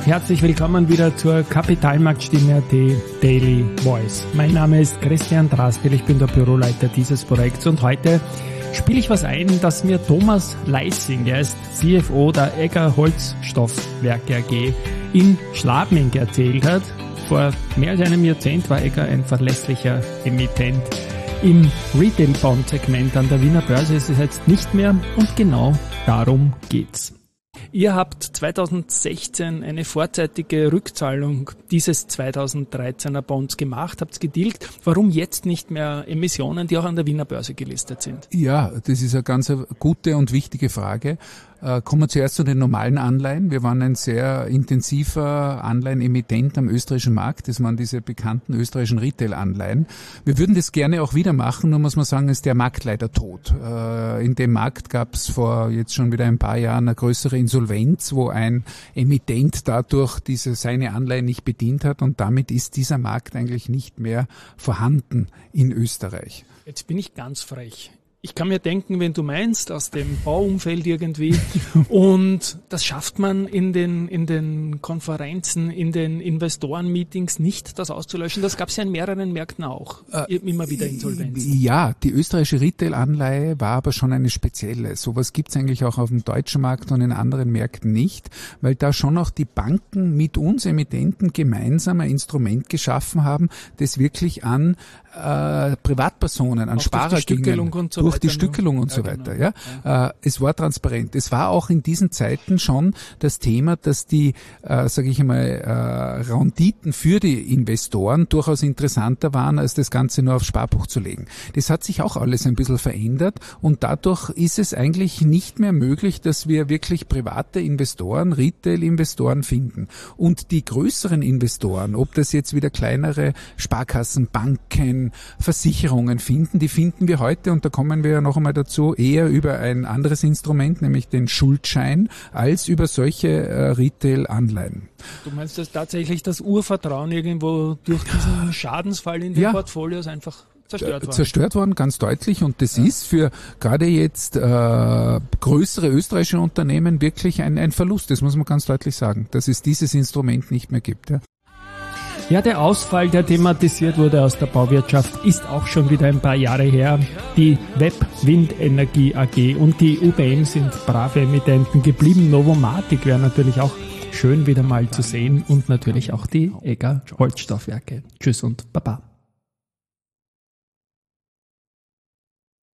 herzlich willkommen wieder zur Kapitalmarktstimme.at Daily Voice. Mein Name ist Christian Drastil, ich bin der Büroleiter dieses Projekts und heute spiele ich was ein, das mir Thomas Leissing, er ist CFO der Egger Holzstoffwerke AG in Schladming erzählt hat. Vor mehr als einem Jahrzehnt war Egger ein verlässlicher Emittent. Im Retail-Bond-Segment an der Wiener Börse ist es jetzt nicht mehr und genau darum geht's. Ihr habt 2016 eine vorzeitige Rückzahlung dieses 2013er Bonds gemacht, habt es getilgt. Warum jetzt nicht mehr Emissionen, die auch an der Wiener Börse gelistet sind? Ja, das ist eine ganz gute und wichtige Frage. Kommen wir zuerst zu den normalen Anleihen. Wir waren ein sehr intensiver Anleihenemittent am österreichischen Markt. Das waren diese bekannten österreichischen Retail-Anleihen. Wir würden das gerne auch wieder machen, nur muss man sagen, ist der Markt leider tot. In dem Markt gab es vor jetzt schon wieder ein paar Jahren eine größere Insolvenz, wo ein Emittent dadurch seine Anleihen nicht bedient hat und damit ist dieser Markt eigentlich nicht mehr vorhanden in Österreich. Jetzt bin ich ganz frech. Ich kann mir denken, wenn du meinst, aus dem Bauumfeld irgendwie, und das schafft man in den Konferenzen, in den Investorenmeetings nicht, das auszulöschen. Das gab es ja in mehreren Märkten auch, immer wieder Insolvenzen. Ja, die österreichische Retail-Anleihe war aber schon eine spezielle. Sowas gibt es eigentlich auch auf dem deutschen Markt und in anderen Märkten nicht, weil da schon auch die Banken mit uns Emittenten gemeinsam ein Instrument geschaffen haben, das wirklich an Privatpersonen, an Sparer ging, durch die Stückelung und so weiter. Genau. Ja, es war transparent. Es war auch in diesen Zeiten schon das Thema, dass die, sage ich einmal, Renditen für die Investoren durchaus interessanter waren, als das Ganze nur aufs Sparbuch zu legen. Das hat sich auch alles ein bisschen verändert und dadurch ist es eigentlich nicht mehr möglich, dass wir wirklich private Investoren, Retail-Investoren finden. Und die größeren Investoren, ob das jetzt wieder kleinere Sparkassen, Banken, Versicherungen finden, die finden wir heute, und da kommen wir ja noch einmal dazu, eher über ein anderes Instrument, nämlich den Schuldschein, als über solche Retail-Anleihen. Du meinst, dass tatsächlich das Urvertrauen irgendwo durch diesen Schadensfall in den Portfolios einfach zerstört worden, ganz deutlich, und das ist für gerade jetzt größere österreichische Unternehmen wirklich ein Verlust, das muss man ganz deutlich sagen, dass es dieses Instrument nicht mehr gibt. Ja, der Ausfall, der thematisiert wurde aus der Bauwirtschaft, ist auch schon wieder ein paar Jahre her. Die Web Windenergie AG und die UBM sind brave Emittenten geblieben. Novomatic wäre natürlich auch schön wieder mal zu sehen und natürlich auch die Egger Holzstoffwerke. Tschüss und Baba.